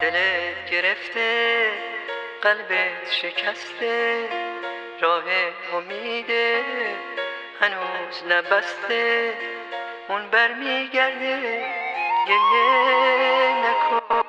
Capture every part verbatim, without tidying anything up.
دلت گرفته قلبت شکسته راه امیده هنوز نبسته اون برمیگرده گریه نکن.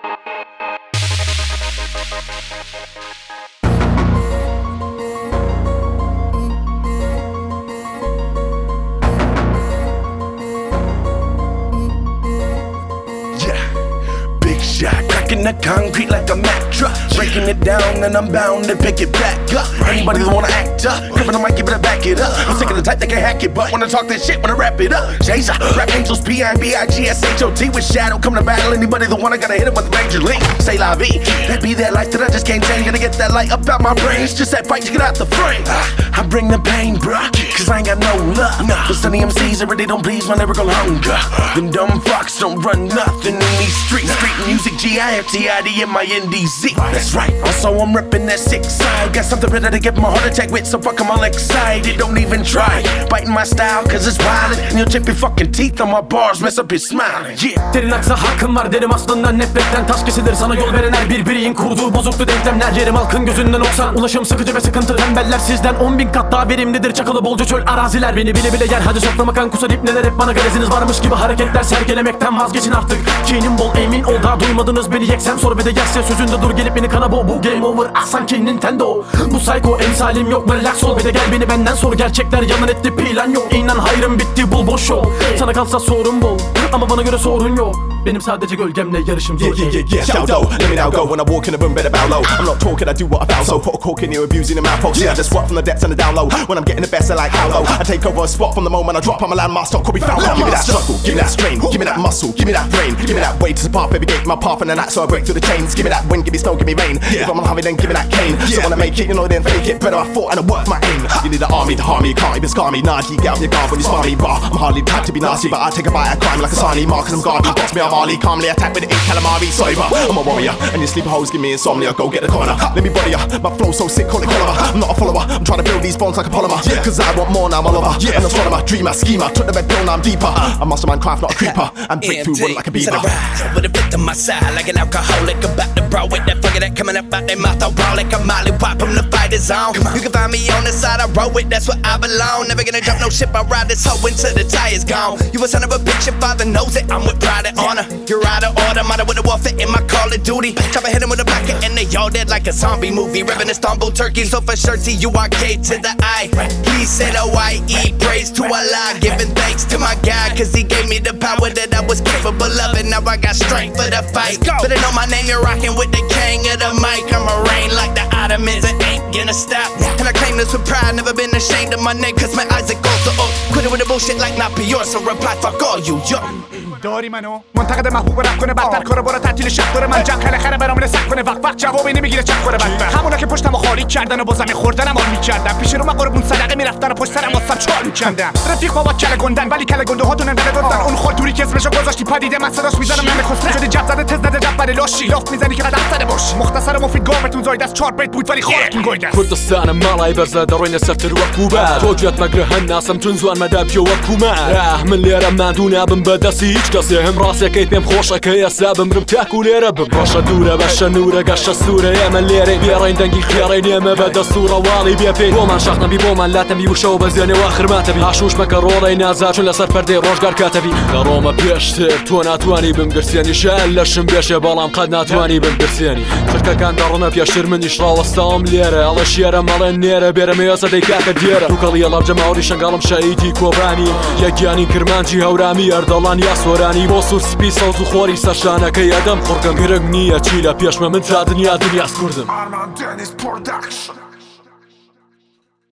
Cracking the concrete like a mattress, breaking it down and I'm bound to pick it back up. Anybody that wanna act up, coming on mic, give it a back it up. I'm sick of the type that can hack it, but wanna talk that shit, wanna wrap it up. Jason, rap angels, P I B I G S H O T with shadow, coming to battle. Anybody that wanna gotta hit it with major league. Say la vie, that be that life that I just can't change. Gotta get that light up out my brains, just that fight to get out the frame. I bring the pain, bruh, cause I ain't got no love for some M Cs that really don't please my lyrical hunger. Them dumb fucks don't run nothing in these streets. Street music, G I F T I D in my N D Z. That's right, also I'm ripping that sick side. Got something better to give my heart attack with, so fuck I'm all excited. Don't even try biting my style cause it's violent, and you'll chip your fucking teeth on my bars, mess up your smiling. Yeah. Derin aksa hakkım var derim aslında nefretten taş kesilir sana yol veren her bir bireyin kurduğu bozuktu denklemler. Yerim halkın gözünden oksan, ulaşım sıkıcı ve sıkıntı tembeller sizden on bin kat daha verimlidir çakalı bolca çöl araziler. Beni bile bile yer hadi soklama kan kusar ipneler hep bana gareziniz varmış gibi hareketler sergilemekten vazgeçin artık. Kinim bol emin ol daha duymadınız beni yeksem sor ve de gelse sözünde dur gelip beni kana bo. Bu game over ah sanki Nintendo. Bu psycho emsalim yok mu relax ol ve de gel beni benden sor. Gerçekler yalan etti plan yok. İnan hayrım bitti bul boş ol. Sana kalsa sorun bol ama bana göre sorun yok. Benim sadece gölgemle yarışım zor. Yeah, yeah, yeah, yeah, shout out, let me now go. When I walk in the room, better bow low. I'm not talking, I do what I found. So put a cork in you, abusing the mouth folks. Yeah, I just swap from the depths and the down low. When I'm getting the best, I like how low. I take over a spot from the moment I drop. I'm a landmass, stock could be found. Give me that struggle, give me that strain, give me that muscle, give me that brain, give me that way to the path, every gate my path and then that so I break through the chains. Give me that wind, give me snow, give me rain. If I'm unhappy, then give me that cane. So when I make it, you know, then fake it. Better I fought and I worked my aim. You need an army to harm me, you can't even scar me. Nah, you get out your guard when you spar me, bar. I'm hardly typed to be nasty, but I take a bite at crime like a Sani Mark. Cause I'm guarded, box me, I'm Marley, calmly attack with the eight calamari. Sober, I'm a warrior, and your sleeper hoes give me insomnia. Go get the corner, let me body ya. My flow so sick, call it cholera. I'm not a follower, I'm trying to build these bonds like a polymer. Cause I want more now, I'm a lover. Yeah, an astronomer, dreamer, schemer. Took the red pill, now I'm deeper. I'm mastermind craft, not a creeper. And break through one like a beaver. With a bit on my side, like an alcoholic. About to bro with that fucker that coming up out their mouth. I roll like a molly, pop from the fight is on. You can find me on the side, I roll with, that's where I belong. Never gonna jump no ship, I ride this hoe until the tire's gone. You a son of a bitch, your father knows it. I'm with pride and honor. You're out of order, matter with the warfare in my Call of Duty. Chopper hit him with a packet and they all dead like a zombie movie. Ripping Istanbul, Turkey, so for sure T U R K to the I. He said O I E, praise to Allah. Giving thanks to my God, cause he gave me the power that I was capable of. And now I got strength for the fight. Better know my name, you're rocking with the king of the mic. I'm a reign like the Ottomans, it ain't gonna stop. And I claim this with pride, never been ashamed of my name. Cause my eyes are gold, so oh, quit it with the bullshit like not pure. So reply, fuck all you, yo. داری منو منتقد محبوب رپ کنه بدتر کاره برو تعطیل شب داره من جمع خیلی خره برام لسک کنه وقت وقت جوابی نمیگیره چک کنه بدبخت همونا که پشتمو خالی کردن و با زمین خوردنم حال میکردم پیش رو من قربون صدقه میرفتن و پشت سرم واسم چال میکندم رفیق بابا کله گندن ولی کله گنده هاتون اندله دادن اون خود دوری که اسمشو گذاشتی پدیده من صداش میزنم نمی خسته شده جب زده تز نده جب برای لاشی لاف میزنی که قدم زده باش مختصر مفید گاوتون زاید از چهار بیت بود ولی خارتون گوید است كردستان ماڵای بەرزە دەڕۆینە سەرتر وەکو بار تۆ گوێت مەگرە هەن ناسم چون زوان مەداپیە وەکو مار راه من لێرە ماندوو نابم بەدەستی هیچ کەسێ هەم ڕاستەکەی پێم خۆشە کە ئێستا بمرم تاک و لێرە بم ڕۆژە دوورە بەشە نورە گەشتە سوورە ئێمە لێرەی بێڕین دەنگی خێڕی نێمە بەدەستوڕە واڵی بێپێی بۆمان شاخنەبی بۆمان لاتەبی وشەوە بەزێنێەوە خرماتەبی هاشوش مەکە ڕۆڵەی نازا چون لەسەر پەردەی ڕۆژگار کاتەبی دەڕۆمە پێشتر تۆ ناتوانی بمگرسێنی شال لەشم بێشێ بەڵام قەت ناتوانی بمگرسێنی چرکەکان دەڕۆنە پێشتر منیش ڕاوەستاوم لێرە ئەڵە شێرە مەڵێن نێرە بێرە مێوەسە دەی کاکە دیێرە دووکەڵی ئەڵەبجە ماوەری شەنگاڵم شەیدی کۆبانی یەکیانی کرمانجی هەورامی ئەردەڵان یا سۆرانی بۆ سوور سپی سەوز و خۆری سەرشانەکەی ئەدەم خوڕکەم گرنگ نییە چی لە پێشمە من تا دنیا دنیاس کوردم.